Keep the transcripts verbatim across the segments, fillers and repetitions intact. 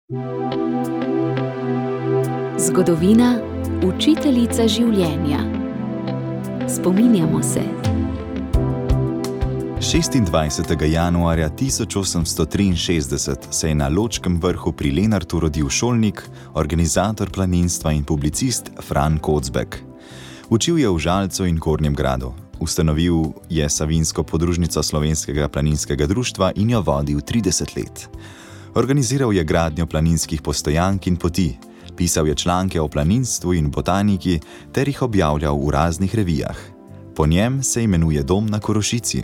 Zgodovina, učiteljica življenja. Spominjamo se. šestindvajsetega januarja tisoč osemsto triinšestdeset se je na Ločkem vrhu pri Lenartu rodil šolnik, organizator planinstva in publicist Fran Kocbek. Učil je v Žalcu in Gornjem Gradu. Ustanovil je Savinjsko podružnico Slovenskega planinskega društva in jo vodil trideset let. Organiziral je gradnjo planinskih postojank in poti, pisal je članke o planinstvu in botaniki ter jih objavljal v raznih revijah. Po njem se imenuje dom na Korošici.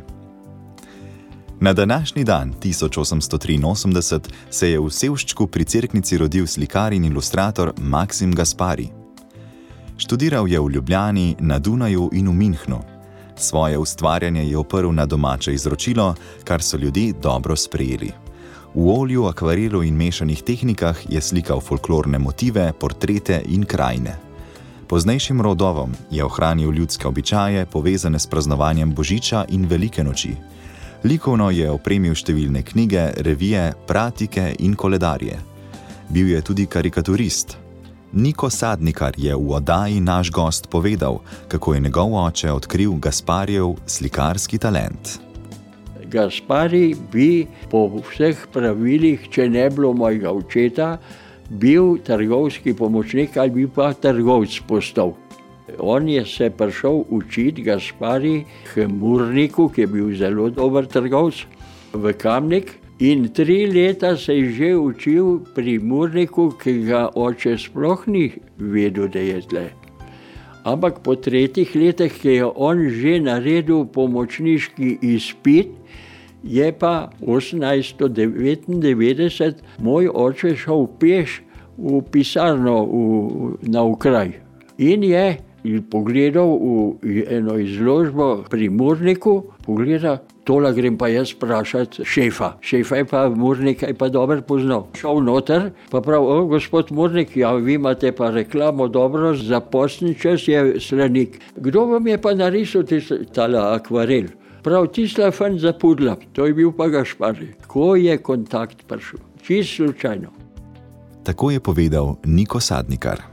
Na današnji dan, tisoč osemsto triinosemdeset, se je v Sevščku pri Cerknici rodil slikar in ilustrator Maksim Gaspari. Študiral je v Ljubljani, na Dunaju in v Münchnu. Svoje ustvarjanje je oprl na domače izročilo, kar so ljudje dobro sprejeli. V olju, akvarelu in mešanih tehnikah je slikal folklorne motive, portrete in krajine. Poznejšim rodovom je ohranil ljudske običaje, povezane s praznovanjem Božiča in Velike noči. Likovno je opremil številne knjige, revije, pratike in koledarje. Bil je tudi karikaturist. Niko Sadnikar je v oddaji Naš gost povedal, kako je njegov oče odkril Gasparjev slikarski talent. Gaspari bi po vseh pravilih, če ne bilo mojega očeta, bil trgovski pomočnik ali bi pa trgovc postal. On je se prišel učiti Gaspari k Murniku, ki je bil zelo dober trgovc, v Kamnik, in tri leta se je že učil pri Murniku, ki ga oče sploh ni vedel, da je tle. Ampak po tretjih letih, ki je on že naredil pomočniški izpit, je pa osemnajststo devetindevetdeset moj oče šel peš v pisarno v, na okraj. In je pogledal v eno izložbo pri Murniku, pogleda, tola grem pa jaz vprašati šefa. Šefa je pa Murnika je pa dobro poznal. Šel noter, pa prav, o, gospod Murnik, ja, vi imate pa reklamo dobro, za postni čas je Slanik. Kdo vam je pa narisal tale akvarel? Prav, tisla fant za pudla, to je bil pa Gaspari. Ko je kontakt prišel? Čisto slučajno. Tako je povedal Niko Sadnikar.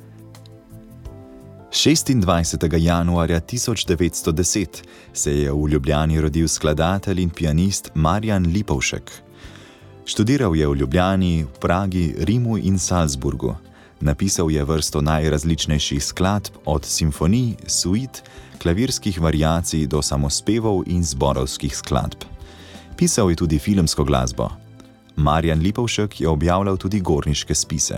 šestindvajsetega januarja tisoč devetsto deset se je v Ljubljani rodil skladatelj in pianist Marjan Lipovšek. Študiral je v Ljubljani, v Pragi, Rimu in Salzburgu. Napisal je vrsto najrazličnejših skladb, od simfonij, suit, klavirskih variacij do samospevov in zborovskih skladb. Pisal je tudi filmsko glasbo. Marjan Lipovšek je objavljal tudi gorniške spise.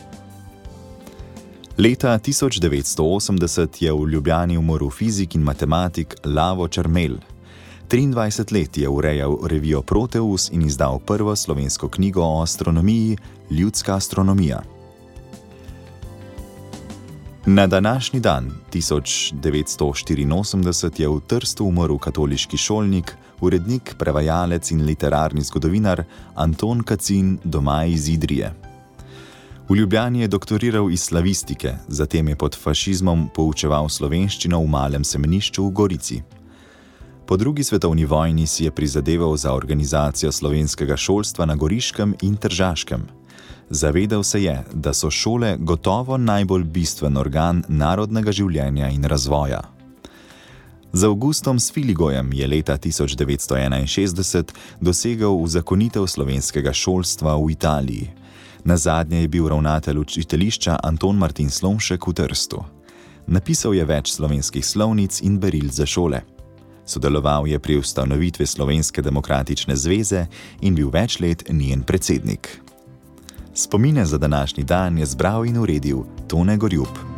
Leta tisoč devetsto osemdeset je v Ljubljani umrl fizik in matematik Lavo Čermelj. triindvajset let je urejal revijo Proteus in izdal prvo slovensko knjigo o astronomiji, Ljudska astronomija. Na današnji dan, tisoč devetsto štiriinosemdeset, je v Trstu umrl katoliški šolnik, urednik, prevajalec in literarni zgodovinar Anton Kacin, doma iz Idrije. V Ljubljani je doktoriral iz slavistike, zatem je pod fašizmom poučeval slovenščino v Malem semenišču v Gorici. Po drugi svetovni vojni si je prizadeval za organizacijo slovenskega šolstva na Goriškem in Tržaškem. Zavedal se je, da so šole gotovo najbolj bistven organ narodnega življenja in razvoja. Z Augustom Sviligojem je leta tisoč devetsto enainšestdeset dosegel uzakonitev slovenskega šolstva v Italiji. Nazadnje je bil ravnatelj učiteljišča Anton Martin Slomšek v Trstu. Napisal je več slovenskih slovnic in beril za šole. Sodeloval je pri ustanovitvi Slovenske demokratične zveze in bil več let njen predsednik. Spomine za današnji dan je zbral in uredil Tone Gorjup.